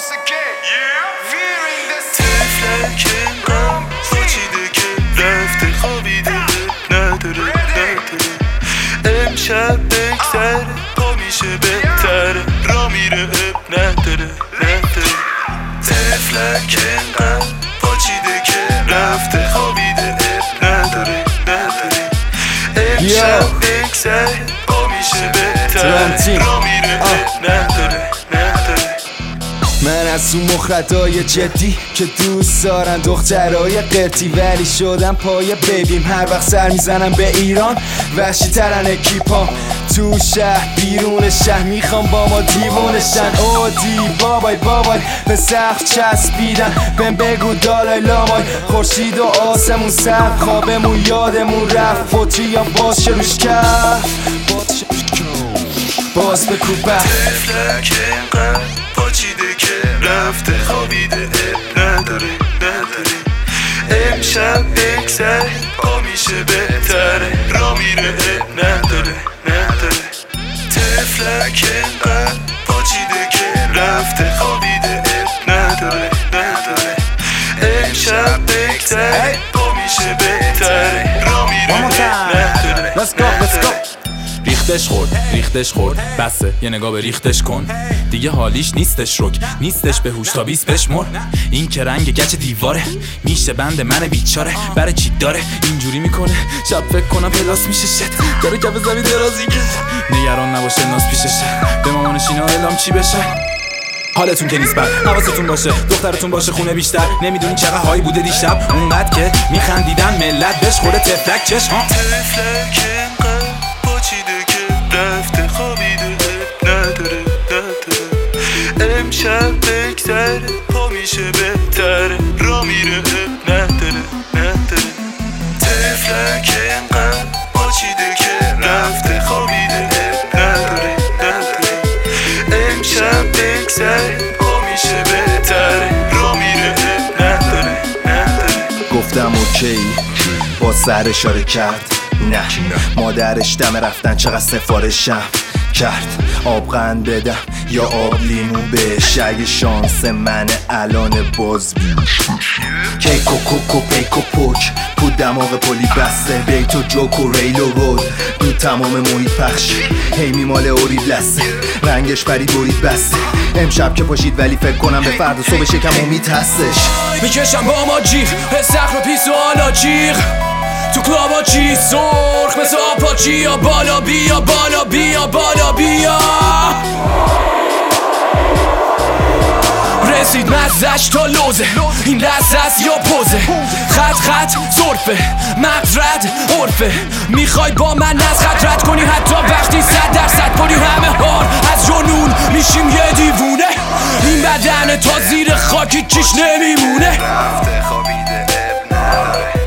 once again. Fearing this تفلک غم پاچیده که رفته خوابیده نداره امشب بگذره پا میشه بهتره را میره نداره تفلک غم پاچیده که رفته خوابیده نداره امشب بگذره پا میشه بهتره را میره نداره من از اون مخدای جدی که دوست دارن دخترای قرتی ولی شدم پای بیبیم هر وقت سر میزنم به ایران وحشی ترن اکیپام تو شهر بیرون شهر میخوام با ما دیوونشن اودی بابای به سقف چسبیدن بهم بگو دالای لامای خورشید و آسمون سر خوابمون یادمون رفت فوتی یا باز روش کرد باز بکوبه تفلک غم پاچیده که رفته خوابیده نداره امشب بگذره پا میشه بهتره را میره نداره تفلک غم پاچیده که رفته خوابیده نداره امشب بگذره پا میشه بهتره را میره نداره ریختش خورد بسه یه نگاه به ریختش کن دیگه حالیش نیستش رک نیستش به هوش تا 20 بشمر این که رنگ گچ دیواره میشه بند من بیچاره برای چی داره اینجوری میکنه شب فکر کنم پلاس میشه شت داره کف زمین درازی کشه نگران نباشه ناز پیششه به مامانش اینا اعلام چی بشه حالتون که نیست بد حواستون باشه دخترتون باشه خونه بیشتر نمیدونی چقدر هایی بوده دیشب اونقدر که میخندیدن ملت بهش خورده تفلک چشم تفلک غم پاچیده که رفته خوابیده نداره امشب بگذره پا میشه بهتره را میره نداره تفلک غم پاچیده که رفته خوابیده نداره امشب بگذره پا میشه بهتره را میره نداره گفتم اوکی با سر اشاره کرد نه مادرش دم رفتن چقدر سفارشم کرد آبغن بدم یا آب لیمو بهش اگه شانس منه الان باز کیک و کوک و پیک و پوک پود دماغ پلی بسته بیت و جوک و ریل و رود دو تمام محیط پخش هی میمال اورید لسته رنگش پرید برید بسته امشب که پاشید ولی فکر کنم به فردا صبح شکم امید هستش میکشم با ما جیغ استخر و پیس و آلا جیغ تو کلابا چی سرخ مثل آپاچی یا بالا بیا رسید مزش تا لوزه این لحظه است یا پوزه خط صرفه مقرد عرفه میخوای با من از خط رد کنی حتی وقتی 100% پلی همه هار از جنون میشیم یه دیوونه این بدن تا زیر خاکی چیش نمیمونه رفته خوابیده اب نداره